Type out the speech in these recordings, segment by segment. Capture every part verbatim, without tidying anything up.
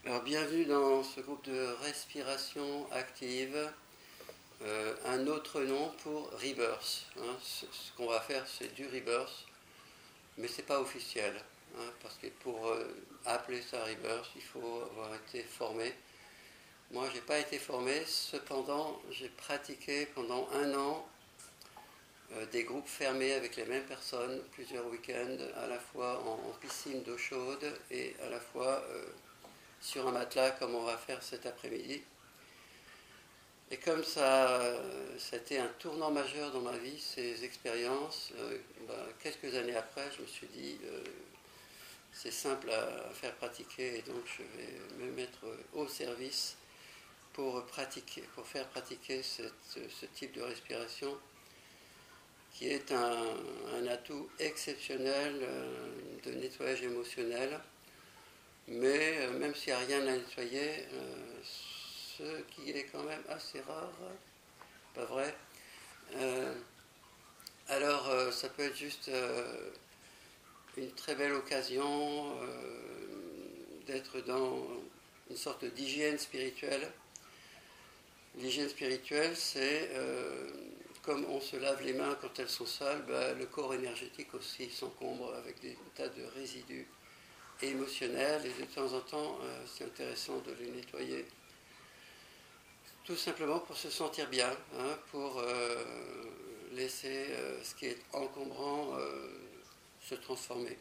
Alors, bienvenue dans ce groupe de respiration active. Euh, un autre nom pour Rebirth. Hein. Ce, ce qu'on va faire, c'est du Rebirth, mais ce n'est pas officiel. Hein, parce que pour euh, appeler ça Rebirth, il faut avoir été formé. Moi, je n'ai pas été formé, cependant, j'ai pratiqué pendant un an euh, des groupes fermés avec les mêmes personnes, plusieurs week-ends, à la fois en, en piscine d'eau chaude et à la fois euh, sur un matelas, comme on va faire cet après-midi. Et comme ça, ça a été un tournant majeur dans ma vie, ces expériences, euh, ben, quelques années après, je me suis dit, euh, c'est simple à, à faire pratiquer, et donc je vais me mettre au service pour, pratiquer, pour faire pratiquer cette, ce type de respiration, qui est un, un atout exceptionnel euh, de nettoyage émotionnel. Mais euh, même s'il n'y a rien à nettoyer, euh, ce qui est quand même assez rare, pas vrai, euh, alors euh, ça peut être juste euh, une très belle occasion euh, d'être dans une sorte d'hygiène spirituelle. L'hygiène spirituelle, c'est euh, comme on se lave les mains quand elles sont sales, ben, le corps énergétique aussi s'encombre avec des tas de résidus émotionnels, et de temps en temps, euh, c'est intéressant de les nettoyer. Tout simplement pour se sentir bien, hein, pour euh, laisser euh, ce qui est encombrant euh, se transformer.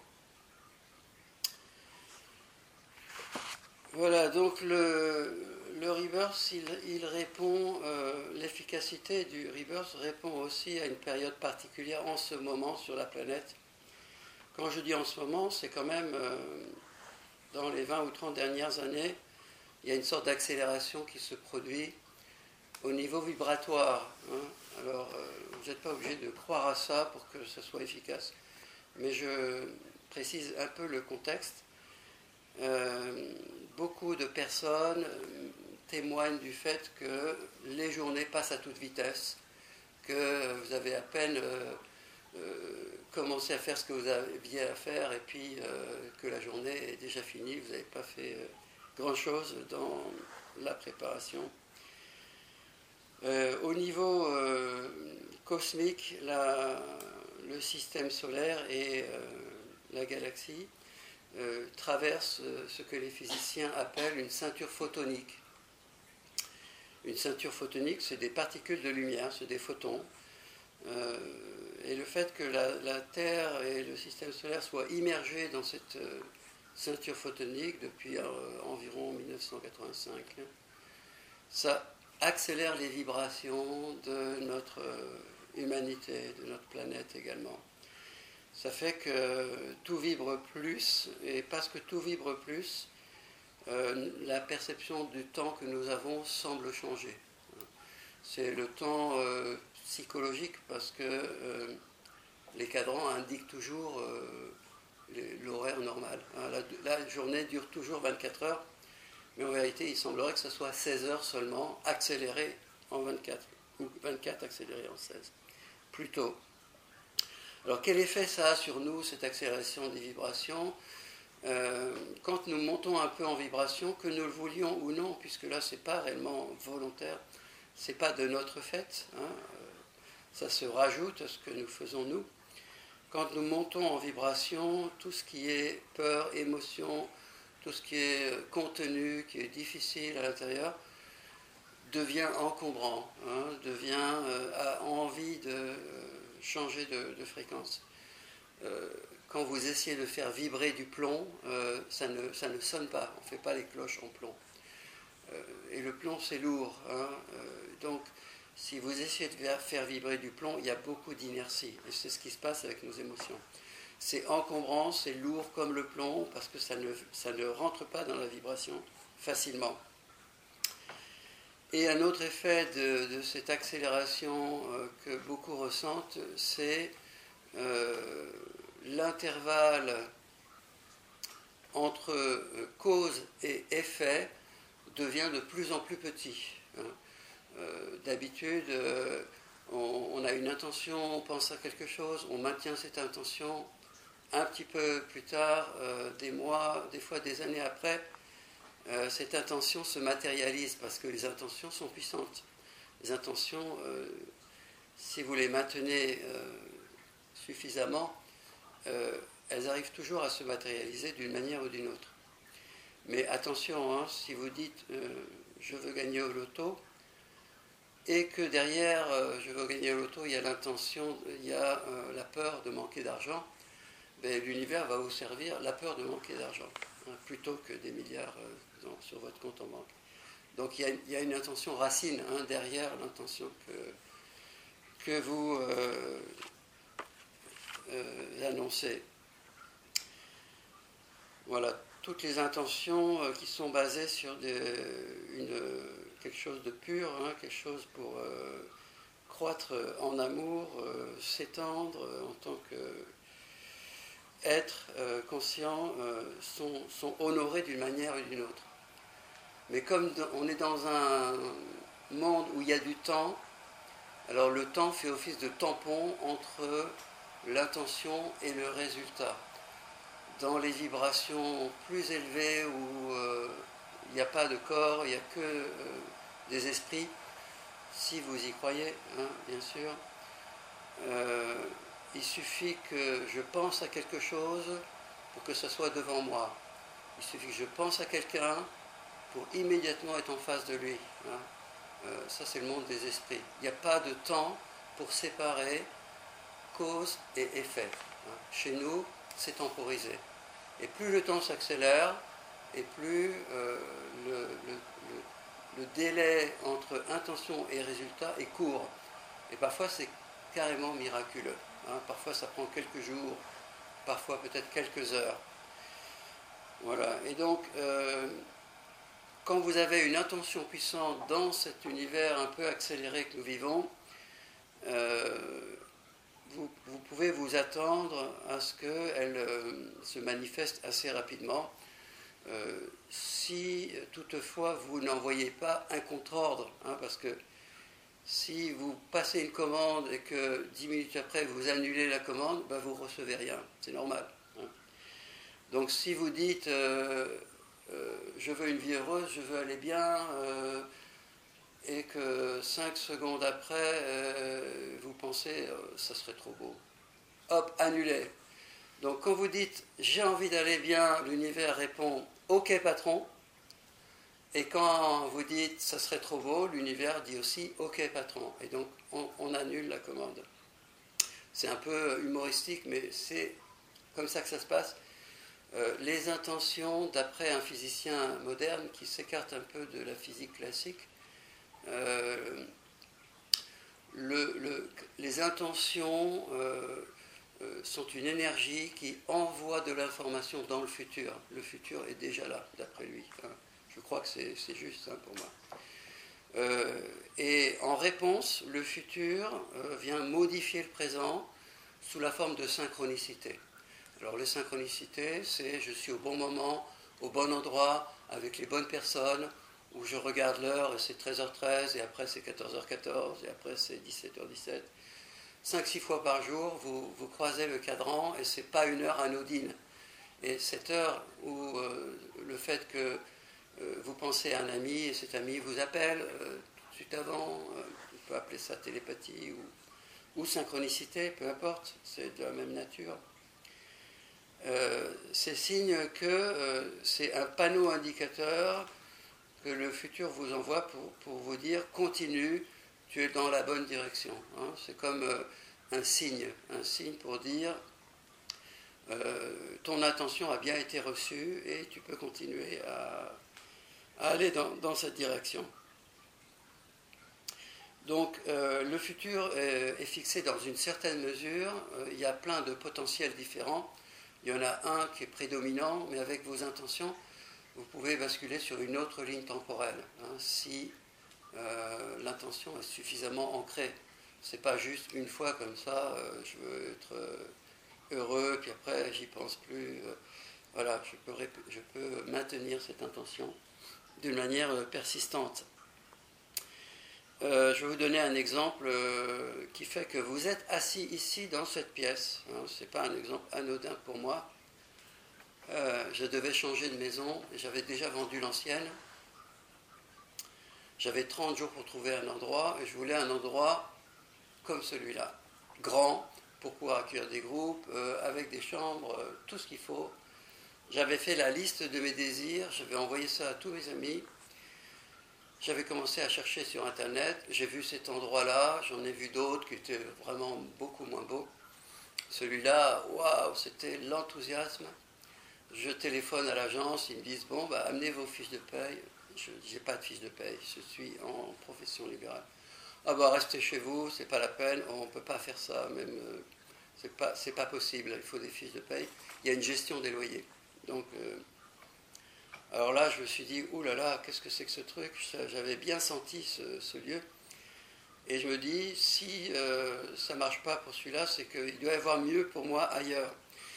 Voilà, donc le, le Rebirth, il, il répond, euh, l'efficacité du Rebirth répond aussi à une période particulière en ce moment sur la planète. Quand je dis en ce moment, c'est quand même euh, dans les vingt ou trente dernières années, il y a une sorte d'accélération qui se produit au niveau vibratoire. Hein. Alors, euh, vous n'êtes pas obligé de croire à ça pour que ça soit efficace. Mais je précise un peu le contexte. Euh, beaucoup de personnes témoignent du fait que les journées passent à toute vitesse, que vous avez à peine euh, euh, commencé à faire ce que vous aviez à faire, et puis euh, que la journée est déjà finie, vous n'avez pas fait euh, grand-chose dans la préparation. Euh, au niveau euh, cosmique, la, le système solaire et euh, la galaxie euh, traversent euh, ce que les physiciens appellent une ceinture photonique. Une ceinture photonique, c'est des particules de lumière, c'est des photons. Euh, et le fait que la, la Terre et le système solaire soient immergés dans cette euh, ceinture photonique depuis euh, environ mille neuf cent quatre-vingt-cinq, ça accélère les vibrations de notre humanité, de notre planète également. Ça fait que tout vibre plus, et parce que tout vibre plus, euh, la perception du temps que nous avons semble changer. C'est le temps euh, psychologique, parce que euh, les cadrans indiquent toujours euh, l'horaire normal. Hein, la, la journée dure toujours vingt-quatre heures, mais en réalité, il semblerait que ce soit seize heures seulement, accéléré en vingt-quatre, ou vingt-quatre accéléré en seize, plutôt. Alors, quel effet ça a sur nous, cette accélération des vibrations ? euh, Quand nous montons un peu en vibration, que nous le voulions ou non, puisque là, ce n'est pas réellement volontaire, ce n'est pas de notre fait, hein, ça se rajoute à ce que nous faisons nous. Quand nous montons en vibration, tout ce qui est peur, émotion, tout ce qui est contenu, qui est difficile à l'intérieur, devient encombrant, hein, devient, euh, a envie de euh, changer de, de fréquence. Euh, quand vous essayez de faire vibrer du plomb, euh, ça, ne, ça ne sonne pas, on ne fait pas les cloches en plomb. Euh, et le plomb, c'est lourd. Hein, euh, donc, si vous essayez de faire vibrer du plomb, il y a beaucoup d'inertie. Et c'est ce qui se passe avec nos émotions. C'est encombrant, c'est lourd comme le plomb, parce que ça ne, ça ne rentre pas dans la vibration facilement. Et un autre effet de, de cette accélération euh, que beaucoup ressentent, c'est euh, l'intervalle entre euh, cause et effet devient de plus en plus petit. Hein. Euh, d'habitude, euh, on, on a une intention, on pense à quelque chose, on maintient cette intention. Un petit peu plus tard, euh, des mois, des fois des années après, euh, cette intention se matérialise parce que les intentions sont puissantes. Les intentions, euh, si vous les maintenez euh, suffisamment, euh, elles arrivent toujours à se matérialiser d'une manière ou d'une autre. Mais attention, hein, si vous dites euh, je veux gagner au loto, et que derrière euh, je veux gagner au loto, il y a l'intention, il y a euh, la peur de manquer d'argent, ben, l'univers va vous servir la peur de manquer d'argent, hein, plutôt que des milliards euh, dans, sur votre compte en banque. Donc il y a, il y a une intention racine hein, derrière l'intention que, que vous euh, euh, annoncez. Voilà, toutes les intentions euh, qui sont basées sur des, une, quelque chose de pur, hein, quelque chose pour euh, croître en amour, euh, s'étendre euh, en tant qu'être euh, conscient, euh, sont, sont honorées d'une manière ou d'une autre. Mais comme on est dans un monde où il y a du temps, alors le temps fait office de tampon entre l'intention et le résultat. Dans les vibrations plus élevées où euh, il n'y a pas de corps, il n'y a que euh, des esprits, si vous y croyez, hein, bien sûr, euh, il suffit que je pense à quelque chose pour que ça soit devant moi. Il suffit que je pense à quelqu'un pour immédiatement être en face de lui. Hein. Euh, ça, c'est le monde des esprits. Il n'y a pas de temps pour séparer cause et effet. Hein. Chez nous, c'est temporisé. Et plus le temps s'accélère, et plus euh, le, le, le, le délai entre intention et résultat est court. Et parfois, c'est carrément miraculeux. Hein. Parfois, ça prend quelques jours, parfois peut-être quelques heures. Voilà. Et donc, euh, quand vous avez une intention puissante dans cet univers un peu accéléré que nous vivons, euh, vous, vous pouvez vous attendre à ce qu'elle euh, se manifeste assez rapidement. Euh, si toutefois vous n'envoyez pas un contre-ordre, hein, parce que si vous passez une commande et que dix minutes après vous annulez la commande, ben vous ne recevez rien, c'est normal. Hein. Donc si vous dites euh, euh, je veux une vie heureuse, je veux aller bien, euh, et que cinq secondes après euh, vous pensez euh, ça serait trop beau, hop, annulé. Donc quand vous dites j'ai envie d'aller bien, l'univers répond ok patron, et quand vous dites ça serait trop beau, l'univers dit aussi ok patron, et donc on, on annule la commande. C'est un peu humoristique, mais c'est comme ça que ça se passe. Euh, les intentions, d'après un physicien moderne qui s'écarte un peu de la physique classique, euh, le, le, les intentions euh, euh, sont une énergie qui envoie de l'information dans le futur. Le futur est déjà là, d'après lui. Hein. Je crois que c'est, c'est juste hein, pour moi. Euh, et en réponse, le futur euh, vient modifier le présent sous la forme de synchronicité. Alors les synchronicités, c'est je suis au bon moment, au bon endroit, avec les bonnes personnes, où je regarde l'heure et c'est treize heures treize, et après c'est quatorze heures quatorze, et après c'est dix-sept heures dix-sept. cinq six fois par jour, vous, vous croisez le cadran, et ce n'est pas une heure anodine. Et cette heure où euh, le fait que euh, vous pensez à un ami, et cet ami vous appelle euh, tout de suite avant, euh, on peut appeler ça télépathie, ou, ou synchronicité, peu importe, c'est de la même nature. Euh, c'est signe que euh, c'est un panneau indicateur que le futur vous envoie pour, pour vous dire continue, tu es dans la bonne direction. Hein. C'est comme euh, un signe, un signe pour dire euh, ton attention a bien été reçue et tu peux continuer à, à aller dans, dans cette direction. Donc euh, le futur est, est fixé dans une certaine mesure, euh, il y a plein de potentiels différents. Il y en a un qui est prédominant, mais avec vos intentions, vous pouvez basculer sur une autre ligne temporelle, hein, si euh, l'intention est suffisamment ancrée. Ce n'est pas juste une fois comme ça, euh, je veux être euh, heureux, puis après j'y pense plus. Euh, voilà, je peux, je peux maintenir cette intention d'une manière euh, persistante. Euh, je vais vous donner un exemple euh, qui fait que vous êtes assis ici dans cette pièce. Hein, ce n'est pas un exemple anodin pour moi. Euh, je devais changer de maison, j'avais déjà vendu l'ancienne. J'avais trente jours pour trouver un endroit, et je voulais un endroit comme celui-là, grand, pour pouvoir accueillir des groupes, euh, avec des chambres, euh, tout ce qu'il faut. J'avais fait la liste de mes désirs, j'avais envoyé ça à tous mes amis. J'avais commencé à chercher sur Internet, j'ai vu cet endroit-là, j'en ai vu d'autres qui étaient vraiment beaucoup moins beaux. Celui-là, waouh, c'était l'enthousiasme. Je téléphone à l'agence, ils me disent, bon, bah, amenez vos fiches de paye. Je n'ai pas de fiche de paye, je suis en profession libérale. Ah bah restez chez vous, c'est pas la peine, on ne peut pas faire ça, même euh, c'est pas, c'est pas possible, il faut des fiches de paye. Il y a une gestion des loyers. Donc, euh, alors là, je me suis dit, ouh là là, qu'est-ce que c'est que ce truc? J'avais bien senti ce, ce lieu. Et je me dis, si euh, ça ne marche pas pour celui-là, c'est qu'il doit y avoir mieux pour moi ailleurs.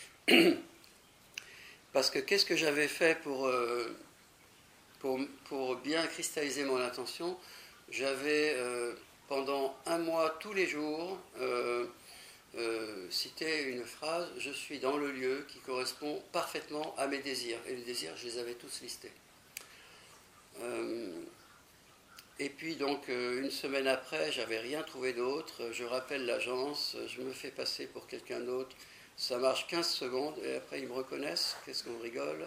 Parce que qu'est-ce que j'avais fait pour, euh, pour, pour bien cristalliser mon intention? J'avais, euh, pendant un mois, tous les jours, euh, euh, cité une phrase, « Je suis dans le lieu qui correspond parfaitement à mes désirs ». Et les désirs, je les avais tous listés. Euh, et puis, donc, euh, une semaine après, j'avais rien trouvé d'autre. Je rappelle l'agence, je me fais passer pour quelqu'un d'autre. Ça marche quinze secondes, et après, ils me reconnaissent. Qu'est-ce qu'on rigole?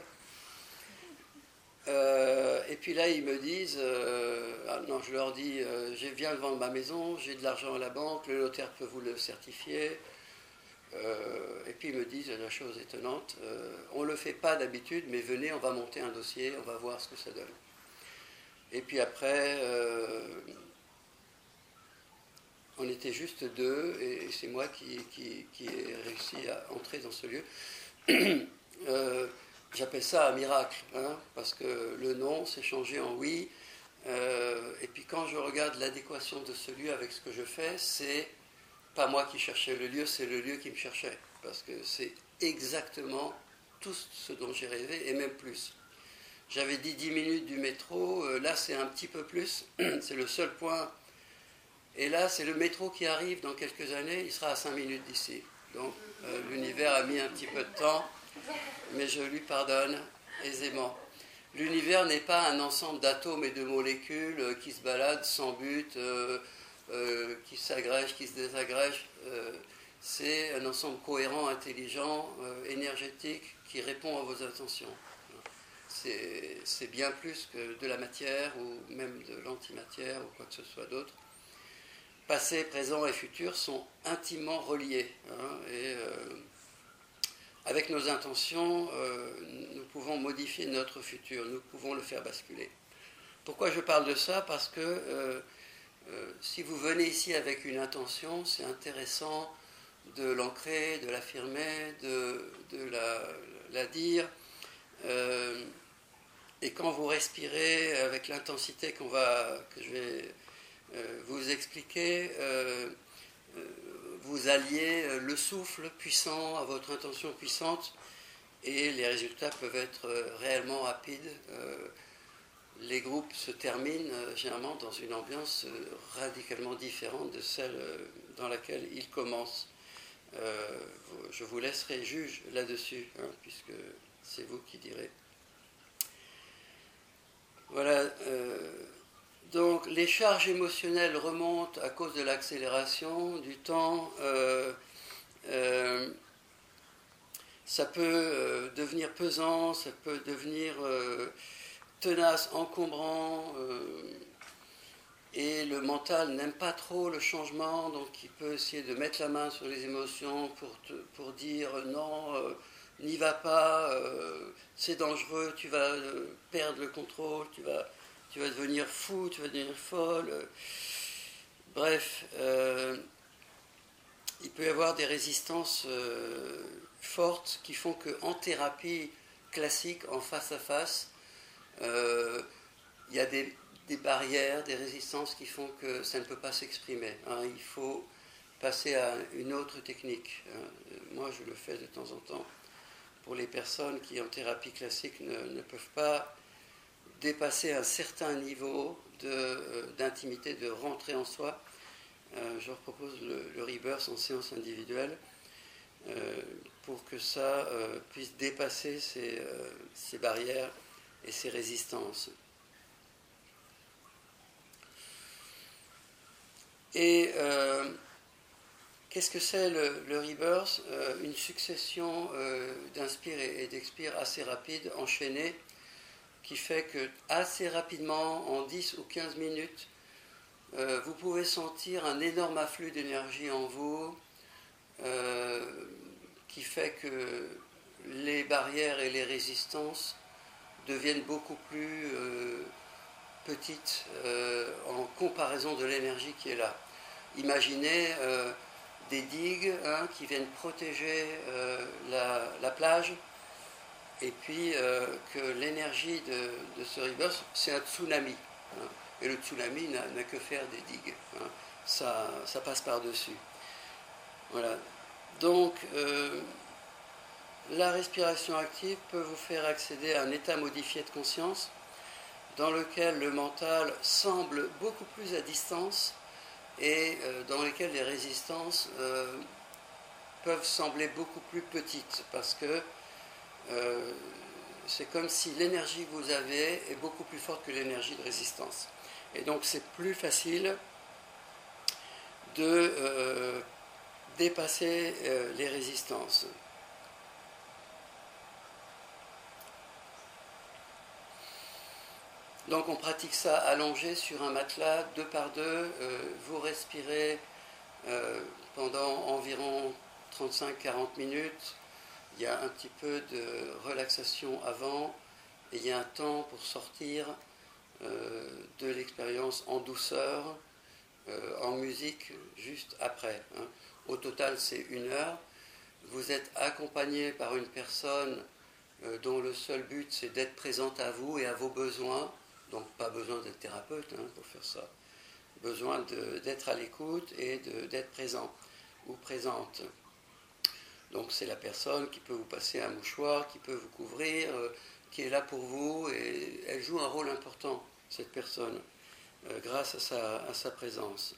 Euh, et puis là, ils me disent, euh, ah non, je leur dis, euh, je viens de vendre ma maison, j'ai de l'argent à la banque, le notaire peut vous le certifier. Euh, et puis ils me disent la chose étonnante, euh, on ne le fait pas d'habitude, mais venez, on va monter un dossier, on va voir ce que ça donne. Et puis après, euh, on était juste deux, et c'est moi qui, qui, qui ai réussi à entrer dans ce lieu. euh, J'appelle ça un miracle, hein, parce que le non s'est changé en oui. Euh, et puis quand je regarde l'adéquation de ce lieu avec ce que je fais, c'est pas moi qui cherchais le lieu, c'est le lieu qui me cherchait. Parce que c'est exactement tout ce dont j'ai rêvé, et même plus. J'avais dit dix minutes du métro, euh, là c'est un petit peu plus, c'est le seul point. Et là c'est le métro qui arrive dans quelques années, il sera à cinq minutes d'ici. Donc euh, l'univers a mis un petit peu de temps, mais je lui pardonne aisément. L'univers n'est pas un ensemble d'atomes et de molécules euh, qui se baladent sans but, euh, euh, qui s'agrègent, qui se désagrègent. Euh, c'est un ensemble cohérent, intelligent, euh, énergétique, qui répond à vos intentions. C'est, c'est bien plus que de la matière ou même de l'antimatière ou quoi que ce soit d'autre. Passé, présent et futur sont intimement reliés. Hein, et euh, avec nos intentions, euh, nous pouvons modifier notre futur, nous pouvons le faire basculer. Pourquoi je parle de ça? Parce que euh, euh, si vous venez ici avec une intention, c'est intéressant de l'ancrer, de l'affirmer, de, de la, la dire. Euh, et quand vous respirez avec l'intensité qu'on va, que je vais euh, vous expliquer, euh, euh, vous alliez le souffle puissant à votre intention puissante et les résultats peuvent être réellement rapides. Euh, les groupes se terminent euh, généralement dans une ambiance euh, radicalement différente de celle euh, dans laquelle ils commencent. Euh, je vous laisserai juge là-dessus, hein, puisque c'est vous qui direz. Voilà. Euh, donc, les charges émotionnelles remontent à cause de l'accélération du temps. Euh, euh, ça peut euh, devenir pesant, ça peut devenir euh, tenace, encombrant. Euh, et le mental n'aime pas trop le changement, donc il peut essayer de mettre la main sur les émotions pour, te, pour dire non, euh, n'y va pas, euh, c'est dangereux, tu vas euh, perdre le contrôle, tu vas, tu vas devenir fou, tu vas devenir folle. Bref, euh, il peut y avoir des résistances euh, fortes qui font qu'en thérapie classique, en face à face, euh, il y a des des barrières, des résistances qui font que ça ne peut pas s'exprimer. Hein. Il faut passer à une autre technique. Hein. Moi, je le fais de temps en temps. Pour les personnes qui, en thérapie classique, ne, ne peuvent pas dépasser un certain niveau de, euh, d'intimité, de rentrer en soi, euh, je leur propose le, le rebirth en séance individuelle. Euh, pour que ça euh, puisse dépasser ces, euh, ces barrières et ces résistances. Et euh, qu'est-ce que c'est le, le rebirth? euh, Une succession euh, d'inspire et, et d'expire assez rapide, enchaînée, qui fait que assez rapidement, en dix ou quinze minutes, euh, vous pouvez sentir un énorme afflux d'énergie en vous, euh, qui fait que les barrières et les résistances deviennent beaucoup plus euh, petites euh, en comparaison de l'énergie qui est là. Imaginez euh, des digues hein, qui viennent protéger euh, la, la plage, et puis euh, que l'énergie de, de ce rebirth, c'est un tsunami. Hein, et le tsunami n'a, n'a que faire des digues. Hein, ça, ça passe par-dessus. Voilà. Donc, euh, la respiration active peut vous faire accéder à un état modifié de conscience dans lequel le mental semble beaucoup plus à distance et euh, dans lequel les résistances euh, peuvent sembler beaucoup plus petites parce que euh, c'est comme si l'énergie que vous avez est beaucoup plus forte que l'énergie de résistance. Et donc c'est plus facile de euh, dépasser euh, les résistances. Donc on pratique ça allongé sur un matelas, deux par deux, euh, vous respirez euh, pendant environ trente-cinq à quarante minutes, il y a un petit peu de relaxation avant, et il y a un temps pour sortir euh, de l'expérience en douceur, euh, en musique, juste après. Hein. Au total c'est une heure, vous êtes accompagné par une personne euh, dont le seul but c'est d'être présente à vous et à vos besoins. Donc pas besoin d'être thérapeute hein, pour faire ça. Besoin de, d'être à l'écoute et de, d'être présent ou présente. Donc c'est la personne qui peut vous passer un mouchoir, qui peut vous couvrir, euh, qui est là pour vous, et elle joue un rôle important, cette personne, euh, grâce à sa, à sa présence.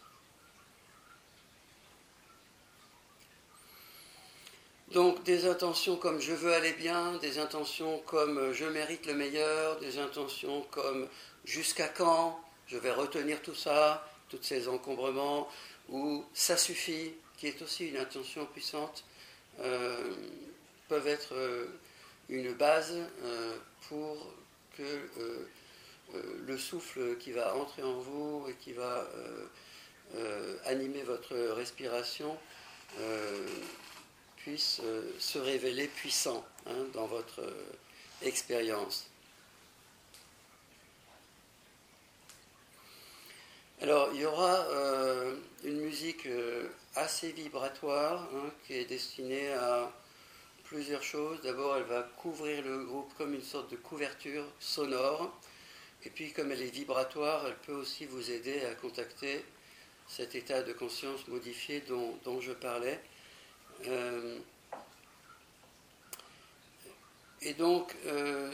Donc des intentions comme je veux aller bien, des intentions comme je mérite le meilleur, des intentions comme jusqu'à quand je vais retenir tout ça, tous ces encombrements, ou ça suffit, qui est aussi une intention puissante, euh, peuvent être euh, une base euh, pour que euh, euh, le souffle qui va entrer en vous et qui va euh, euh, animer votre respiration euh, puisse euh, se révéler puissant hein, dans votre euh, expérience. Alors, il y aura euh, une musique euh, assez vibratoire hein, qui est destinée à plusieurs choses. D'abord, elle va couvrir le groupe comme une sorte de couverture sonore. Et puis, comme elle est vibratoire, elle peut aussi vous aider à contacter cet état de conscience modifié dont, dont je parlais. Euh, et donc, euh,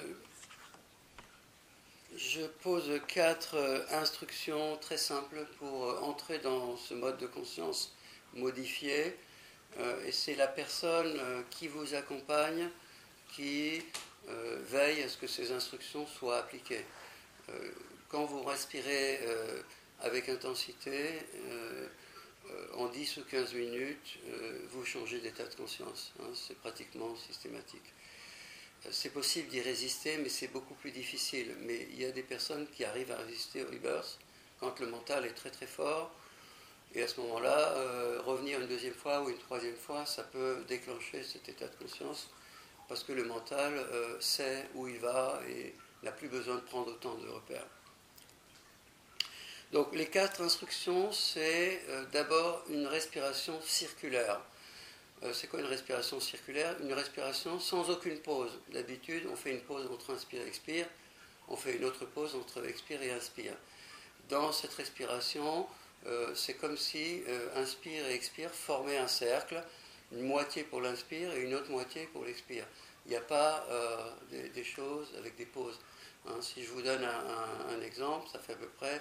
je pose quatre euh, instructions très simples pour euh, entrer dans ce mode de conscience modifié. Euh, et c'est la personne euh, qui vous accompagne qui euh, veille à ce que ces instructions soient appliquées. Euh, quand vous respirez euh, avec intensité, euh, euh, en dix ou quinze minutes, euh, vous changez d'état de conscience. Hein, c'est pratiquement systématique. Euh, c'est possible d'y résister, mais c'est beaucoup plus difficile. Mais il y a des personnes qui arrivent à résister au rebirth quand le mental est très très fort. Et à ce moment-là, euh, revenir une deuxième fois ou une troisième fois, ça peut déclencher cet état de conscience parce que le mental euh, sait où il va et n'a plus besoin de prendre autant de repères. Donc les quatre instructions, c'est euh, d'abord une respiration circulaire. Euh, c'est quoi une respiration circulaire? Une respiration sans aucune pause. D'habitude, on fait une pause entre inspire et expire, on fait une autre pause entre expire et inspire. Dans cette respiration, euh, c'est comme si euh, inspire et expire formaient un cercle, une moitié pour l'inspire et une autre moitié pour l'expire. Il n'y a pas euh, des, des choses avec des pauses. Hein, si je vous donne un, un, un exemple, ça fait à peu près.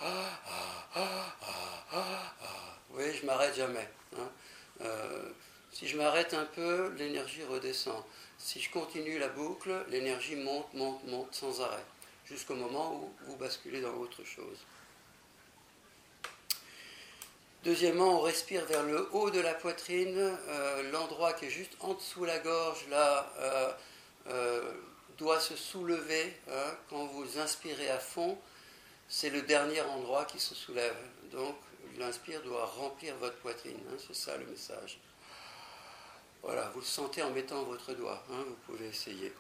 Vous voyez, je ne m'arrête jamais. Hein. Euh, Si je m'arrête un peu, l'énergie redescend. Si je continue la boucle, l'énergie monte, monte, monte sans arrêt, jusqu'au moment où vous basculez dans autre chose. Deuxièmement, on respire vers le haut de la poitrine, euh, l'endroit qui est juste en dessous la gorge, là, euh, euh, doit se soulever. Hein. Quand vous inspirez à fond, c'est le dernier endroit qui se soulève. Donc, l'inspire doit remplir votre poitrine. Hein. C'est ça le message. Voilà, vous le sentez en mettant votre doigt. Hein. Vous pouvez essayer.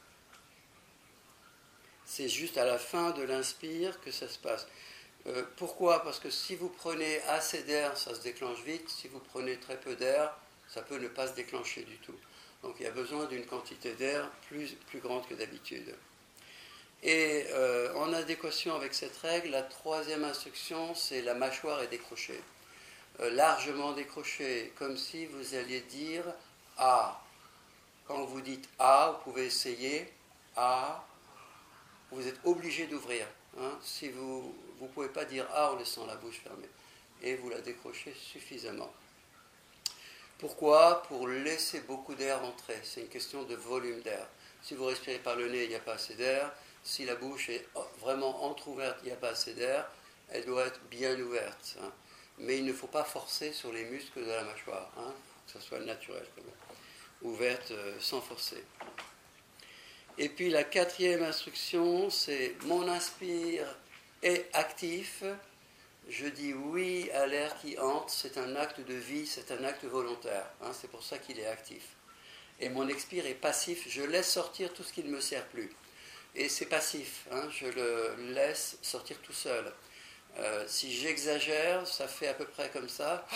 C'est juste à la fin de l'inspire que ça se passe. Euh, pourquoi ? Parce que si vous prenez assez d'air, ça se déclenche vite. Si vous prenez très peu d'air, ça peut ne pas se déclencher du tout. Donc il y a besoin d'une quantité d'air plus, plus grande que d'habitude. Et euh, en adéquation avec cette règle, la troisième instruction, c'est la mâchoire est décrochée. Euh, largement décrochée, comme si vous alliez dire « Ah ». Quand vous dites « Ah », vous pouvez essayer « Ah ». Vous êtes obligé d'ouvrir. Hein. Si vous ne pouvez pas dire « Ah » en laissant la bouche fermée. Et vous la décrochez suffisamment. Pourquoi ? Pour laisser beaucoup d'air entrer. C'est une question de volume d'air. Si vous respirez par le nez, il n'y a pas assez d'air. Si la bouche est vraiment entrouverte, il n'y a pas assez d'air. Elle doit être bien ouverte. Hein. Mais il ne faut pas forcer sur les muscles de la mâchoire. Hein. Il faut que ça soit naturel quand même. Ouverte euh, sans forcer. Et puis la quatrième instruction, c'est mon inspire est actif. Je dis oui à l'air qui entre. C'est un acte de vie, c'est un acte volontaire. Hein, c'est pour ça qu'il est actif. Et mon expire est passif. Je laisse sortir tout ce qui ne me sert plus. Et c'est passif. Hein, je le laisse sortir tout seul. Euh, si j'exagère, ça fait à peu près comme ça.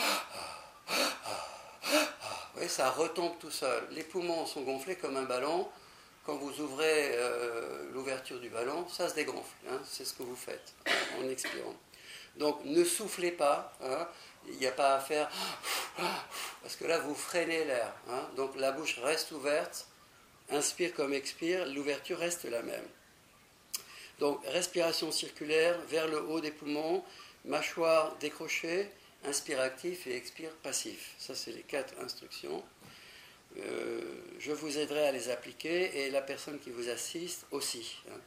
Oui, ça retombe tout seul. Les poumons sont gonflés comme un ballon. Quand vous ouvrez euh, l'ouverture du ballon, ça se dégonfle. Hein, c'est ce que vous faites en expirant. Donc ne soufflez pas. Hein, il n'y a pas à faire... Parce que là, vous freinez l'air. Hein, donc la bouche reste ouverte. Inspire comme expire. L'ouverture reste la même. Donc respiration circulaire vers le haut des poumons. Mâchoire décrochée. Inspire actif et expire passif. Ça, c'est les quatre instructions. Euh, je vous aiderai à les appliquer et la personne qui vous assiste aussi. Hein.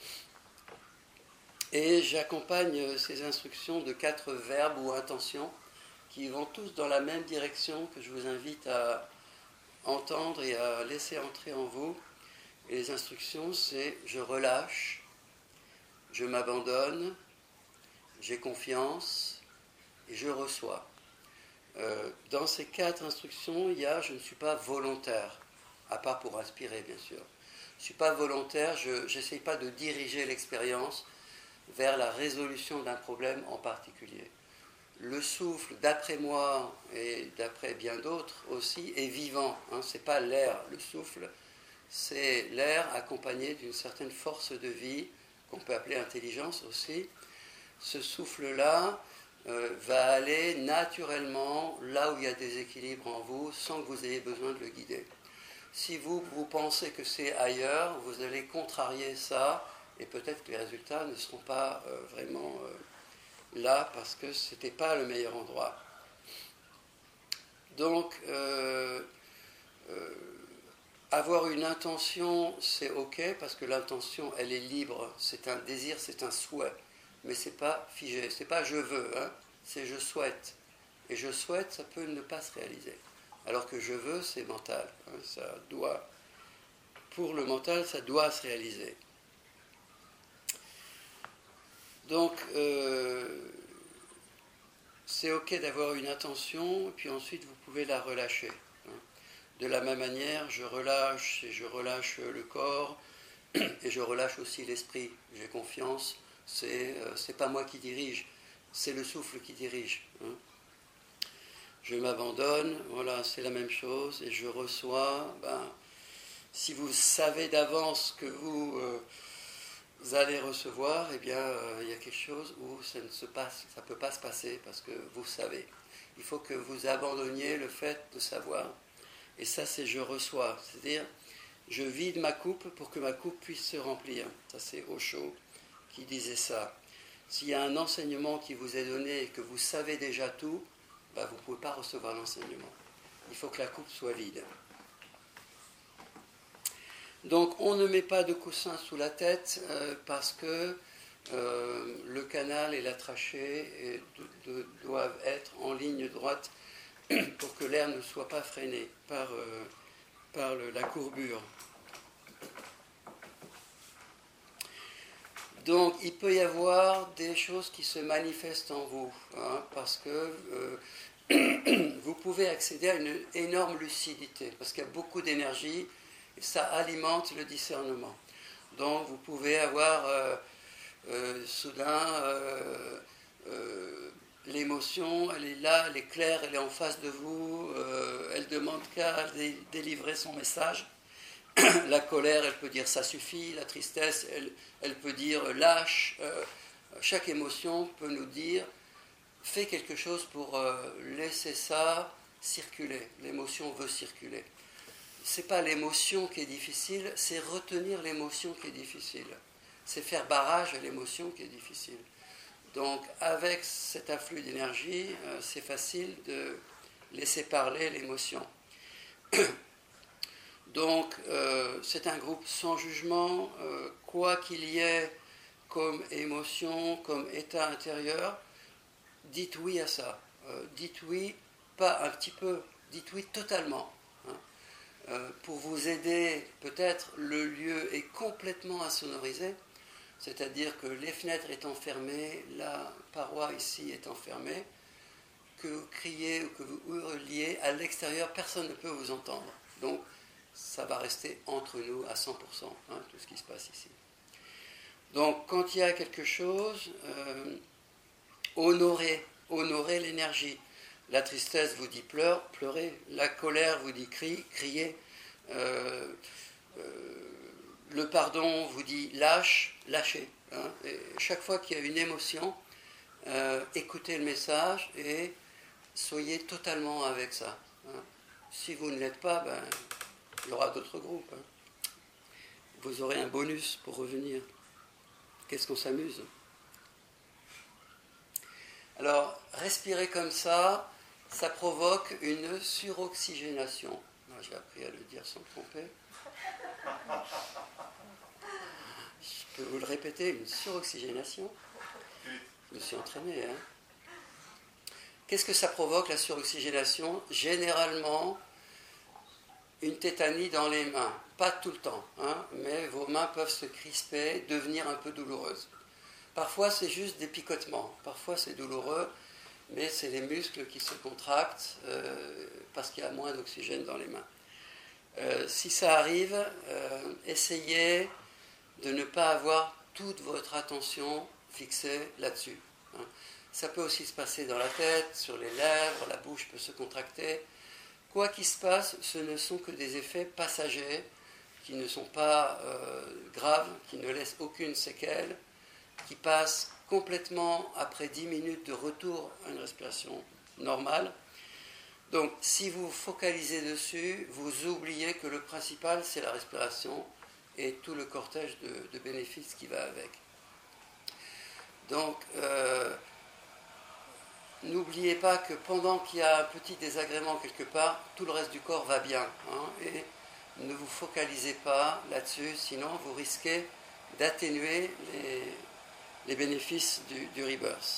Et j'accompagne ces instructions de quatre verbes ou intentions qui vont tous dans la même direction que je vous invite à entendre et à laisser entrer en vous. Et les instructions, c'est je relâche, je m'abandonne, j'ai confiance et je reçois. Euh, dans ces quatre instructions, il y a « je ne suis pas volontaire », à part pour inspirer, bien sûr. Je ne suis pas volontaire, je n'essaye pas de diriger l'expérience vers la résolution d'un problème en particulier. Le souffle, d'après moi, et d'après bien d'autres aussi, est vivant. Hein, ce n'est pas l'air, le souffle, c'est l'air accompagné d'une certaine force de vie, qu'on peut appeler intelligence aussi. Ce souffle-là, Euh, va aller naturellement là où il y a des équilibres en vous sans que vous ayez besoin de le guider. Si vous, vous pensez que c'est ailleurs, vous allez contrarier ça et peut-être que les résultats ne seront pas euh, vraiment euh, là parce que ce n'était pas le meilleur endroit. Donc, euh, euh, avoir une intention, c'est ok parce que l'intention, elle est libre. C'est un désir, c'est un souhait. Mais ce n'est pas figé, ce n'est pas je veux, hein, c'est je souhaite. Et je souhaite, ça peut ne pas se réaliser. Alors que je veux, c'est mental. Hein, ça doit, pour le mental, ça doit se réaliser. Donc, euh, c'est ok d'avoir une intention, et puis ensuite vous pouvez la relâcher. Hein. De la même manière, je relâche, et je relâche le corps, et je relâche aussi l'esprit. J'ai confiance. C'est, euh, c'est pas moi qui dirige, c'est le souffle qui dirige. Hein. Je m'abandonne, voilà, c'est la même chose, et je reçois. Ben, si vous savez d'avance que vous, euh, vous allez recevoir, eh bien, euh, il y a quelque chose où ça ne se passe, ça peut pas se passer parce que vous savez. Il faut que vous abandonniez le fait de savoir. Et ça, c'est je reçois, c'est-à-dire je vide ma coupe pour que ma coupe puisse se remplir. Ça, c'est Osho qui disait ça. S'il y a un enseignement qui vous est donné et que vous savez déjà tout, ben vous ne pouvez pas recevoir l'enseignement. il faut que la coupe soit vide. Donc on ne met pas de coussin sous la tête euh, parce que euh, le canal et la trachée et de, de, doivent être en ligne droite pour que l'air ne soit pas freiné par, euh, par le, la courbure. Donc il peut y avoir des choses qui se manifestent en vous, hein, parce que euh, vous pouvez accéder à une énorme lucidité, parce qu'il y a beaucoup d'énergie, et ça alimente le discernement. Donc vous pouvez avoir euh, euh, soudain euh, euh, l'émotion, elle est là, elle est claire, elle est en face de vous, euh, elle demande qu'à dé- délivrer son message. La colère, elle peut dire ça suffit, la tristesse, elle, elle peut dire lâche. Euh, chaque émotion peut nous dire fais quelque chose pour euh, laisser ça circuler. L'émotion veut circuler. C'est pas l'émotion qui est difficile, c'est retenir l'émotion qui est difficile. C'est faire barrage à l'émotion qui est difficile. Donc, avec cet afflux d'énergie, euh, c'est facile de laisser parler l'émotion. Donc, euh, c'est un groupe sans jugement, euh, quoi qu'il y ait comme émotion, comme état intérieur, dites oui à ça. Euh, dites oui, pas un petit peu, dites oui totalement. Hein. Euh, pour vous aider, peut-être le lieu est complètement insonorisé, c'est-à-dire que les fenêtres étant fermées, la paroi ici étant fermée, que vous criez ou que vous hurliez, à l'extérieur, personne ne peut vous entendre. Donc, ça va rester entre nous à cent pour cent, hein, tout ce qui se passe ici. Donc, quand il y a quelque chose, euh, honorez, honorez l'énergie. La tristesse vous dit pleure, pleurez. La colère vous dit crie, criez. Euh, euh, le pardon vous dit lâche, lâchez. Hein. Et chaque fois qu'il y a une émotion, euh, écoutez le message et soyez totalement avec ça. Hein. Si vous ne l'êtes pas, ben, il y aura d'autres groupes. Hein. Vous aurez un bonus pour revenir. Qu'est-ce qu'on s'amuse. Alors, respirer comme ça, ça provoque une suroxygénation. Moi, j'ai appris à le dire sans me tromper. Je peux vous le répéter, une suroxygénation. Je me suis entraîné. Hein. Qu'est-ce que ça provoque, la suroxygénation? Généralement, une tétanie dans les mains. Pas tout le temps, hein, mais vos mains peuvent se crisper, devenir un peu douloureuses. Parfois, c'est juste des picotements. Parfois, c'est douloureux, mais c'est les muscles qui se contractent euh, parce qu'il y a moins d'oxygène dans les mains. Euh, si ça arrive, euh, essayez de ne pas avoir toute votre attention fixée là-dessus. Hein. Ça peut aussi se passer dans la tête, sur les lèvres, la bouche peut se contracter. Quoi qu'il se passe, ce ne sont que des effets passagers qui ne sont pas euh, graves, qui ne laissent aucune séquelle, qui passent complètement après dix minutes de retour à une respiration normale. Donc, si vous focalisez dessus, vous oubliez que le principal, c'est la respiration et tout le cortège de, de bénéfices qui va avec. Donc, euh, n'oubliez pas que pendant qu'il y a un petit désagrément quelque part, tout le reste du corps va bien. Hein, et ne vous focalisez pas là-dessus, sinon vous risquez d'atténuer les, les bénéfices du, du rebirth.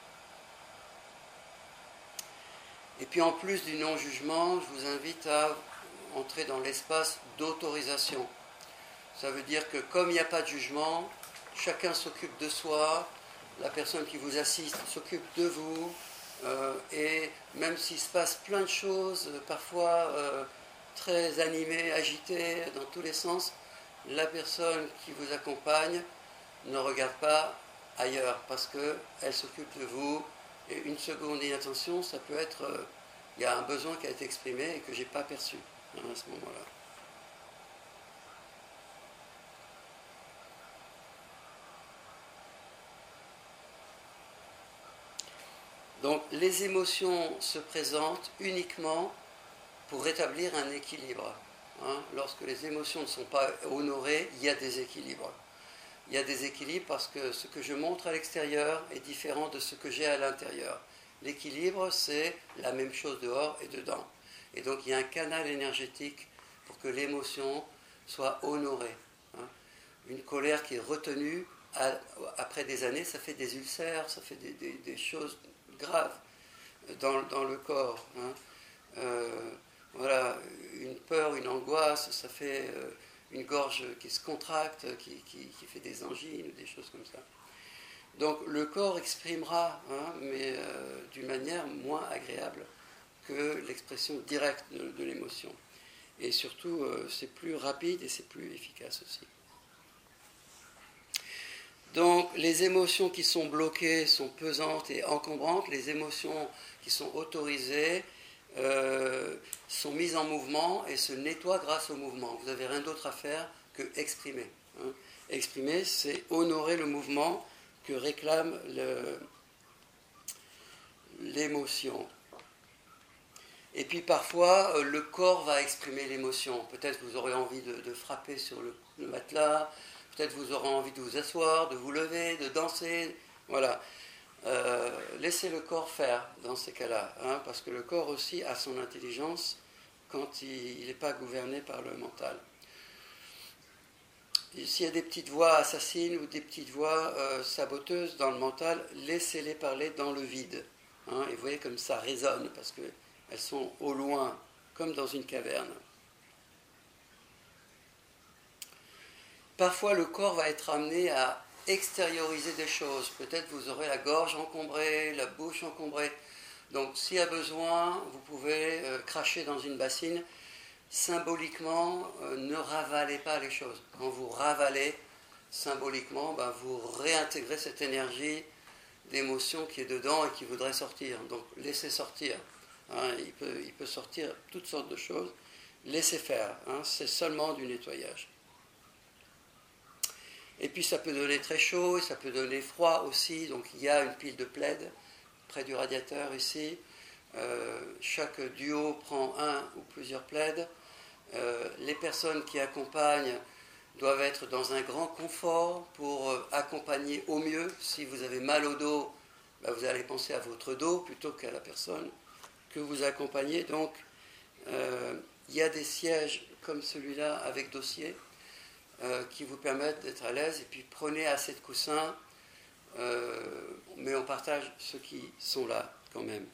Et puis en plus du non-jugement, je vous invite à entrer dans l'espace d'autorisation. Ça veut dire que comme il n'y a pas de jugement, chacun s'occupe de soi, la personne qui vous assiste s'occupe de vous, euh, et même s'il se passe plein de choses, parfois euh, très animées, agitées, dans tous les sens, la personne qui vous accompagne ne regarde pas ailleurs, parce qu'elle s'occupe de vous, et une seconde d'inattention, ça peut être, euh, il y a un besoin qui a été exprimé et que je n'ai pas perçu hein, à ce moment-là. Donc les émotions se présentent uniquement pour rétablir un équilibre. Hein. Lorsque les émotions ne sont pas honorées, il y a des équilibres. Il y a des équilibres parce que ce que je montre à l'extérieur est différent de ce que j'ai à l'intérieur. L'équilibre, c'est la même chose dehors et dedans. Et donc il y a un canal énergétique pour que l'émotion soit honorée. Hein. Une colère qui est retenue, à, après des années, ça fait des ulcères, ça fait des, des, des choses graves dans, dans le corps. Hein. Euh, voilà, une peur, une angoisse, ça fait euh, une gorge qui se contracte, qui, qui, qui fait des angines, des choses comme ça. Donc le corps exprimera, hein, mais euh, d'une manière moins agréable que l'expression directe de, de l'émotion. Et surtout, euh, c'est plus rapide et c'est plus efficace aussi. Donc les émotions qui sont bloquées sont pesantes et encombrantes. Les émotions qui sont autorisées euh, sont mises en mouvement et se nettoient grâce au mouvement. Vous n'avez rien d'autre à faire que exprimer. Hein. Exprimer, c'est honorer le mouvement que réclame le, l'émotion. Et puis parfois, le corps va exprimer l'émotion. Peut-être vous aurez envie de, de frapper sur le, le matelas, peut-être vous aurez envie de vous asseoir, de vous lever, de danser. Voilà. Euh, laissez le corps faire dans ces cas-là, hein, parce que le corps aussi a son intelligence quand il n'est pas gouverné par le mental. S'il y a des petites voix assassines ou des petites voix euh, saboteuses dans le mental, laissez-les parler dans le vide. Hein, et vous voyez comme ça résonne, parce qu'elles sont au loin, comme dans une caverne. Parfois, le corps va être amené à extérioriser des choses. Peut-être vous aurez la gorge encombrée, la bouche encombrée. Donc, s'il y a besoin, vous pouvez euh, cracher dans une bassine. Symboliquement, euh, ne ravalez pas les choses. Quand vous ravalez, symboliquement, ben, vous réintégrez cette énergie d'émotion qui est dedans et qui voudrait sortir. Donc, laissez sortir. Hein, il peut, il peut sortir toutes sortes de choses. Laissez faire. Hein, c'est seulement du nettoyage. Et puis, ça peut donner très chaud, et ça peut donner froid aussi. Donc, il y a une pile de plaid près du radiateur ici. Euh, chaque duo prend un ou plusieurs plaids. Euh, les personnes qui accompagnent doivent être dans un grand confort pour euh, accompagner au mieux. Si vous avez mal au dos, ben vous allez penser à votre dos plutôt qu'à la personne que vous accompagnez. Donc, euh, il y a des sièges comme celui-là avec dossier euh, qui vous permettent d'être à l'aise. Et puis, prenez assez de coussins, euh, mais on partage ceux qui sont là quand même.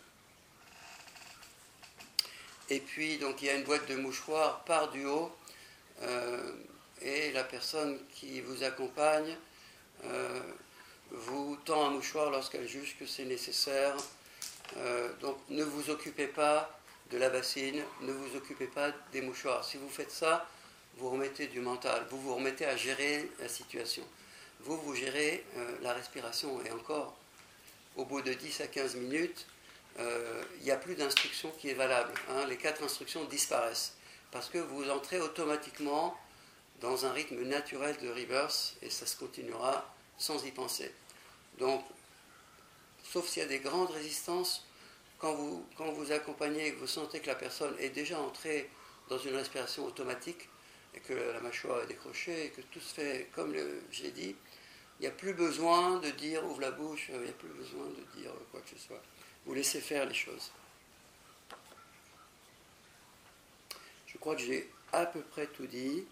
Et puis, donc, il y a une boîte de mouchoirs par duo, euh, et la personne qui vous accompagne euh, vous tend un mouchoir lorsqu'elle juge que c'est nécessaire. Euh, donc, ne vous occupez pas de la bassine, ne vous occupez pas des mouchoirs. Si vous faites ça, vous remettez du mental, vous vous remettez à gérer la situation. Vous, vous gérez euh, la respiration, et encore, au bout de dix à quinze minutes, il euh, n'y a plus d'instruction qui est valable. Hein. Les quatre instructions disparaissent parce que vous entrez automatiquement dans un rythme naturel de reverse et ça se continuera sans y penser. Donc, sauf s'il y a des grandes résistances, quand vous, quand vous accompagnez et que vous sentez que la personne est déjà entrée dans une respiration automatique et que la mâchoire est décrochée et que tout se fait comme le, j'ai dit, il n'y a plus besoin de dire ouvre la bouche, il n'y a plus besoin de dire quoi que ce soit. Vous laissez faire les choses. Je crois que j'ai à peu près tout dit.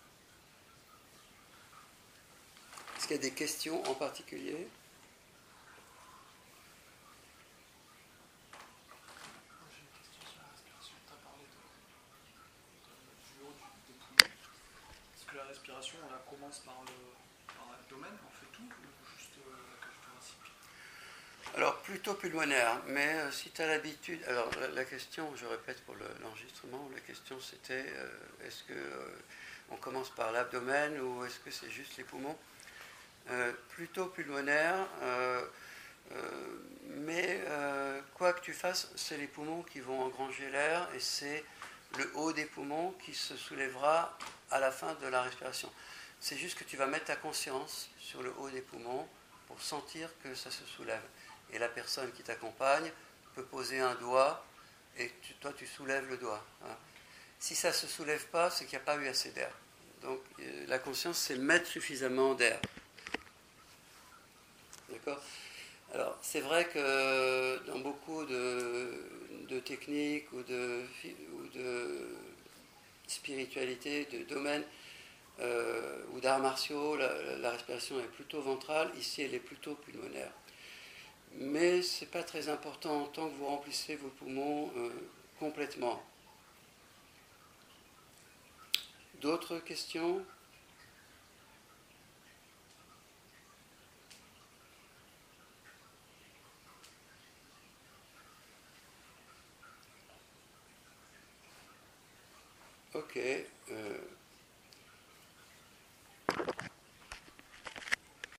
Est-ce qu'il y a des questions en particulier ? J'ai une question sur la respiration. Tu as parlé de, de, du haut du, des poumons. Est-ce que la respiration, on la commence par le par l'abdomen, on fait tout, ou juste euh, la cage thoracique ? Alors, plutôt pulmonaire, mais euh, si tu as l'habitude... Alors, la, la question, je répète pour le, l'enregistrement, la question c'était, euh, est-ce que euh, on commence par l'abdomen ou est-ce que c'est juste les poumons ? euh, Plutôt pulmonaire, euh, euh, mais euh, quoi que tu fasses, c'est les poumons qui vont engranger l'air et c'est le haut des poumons qui se soulèvera à la fin de la respiration. C'est juste que tu vas mettre ta conscience sur le haut des poumons pour sentir que ça se soulève. Et la personne qui t'accompagne peut poser un doigt et tu, toi tu soulèves le doigt. Hein. Si ça ne se soulève pas, c'est qu'il n'y a pas eu assez d'air. Donc euh, la conscience, c'est mettre suffisamment d'air. D'accord ? Alors, c'est vrai que dans beaucoup de, de techniques ou de, ou de spiritualité, de domaines euh, ou d'arts martiaux, la, la respiration est plutôt ventrale. Ici, elle est plutôt pulmonaire. Mais ce n'est pas très important tant que vous remplissez vos poumons euh, complètement. D'autres questions ? Ok. Euh,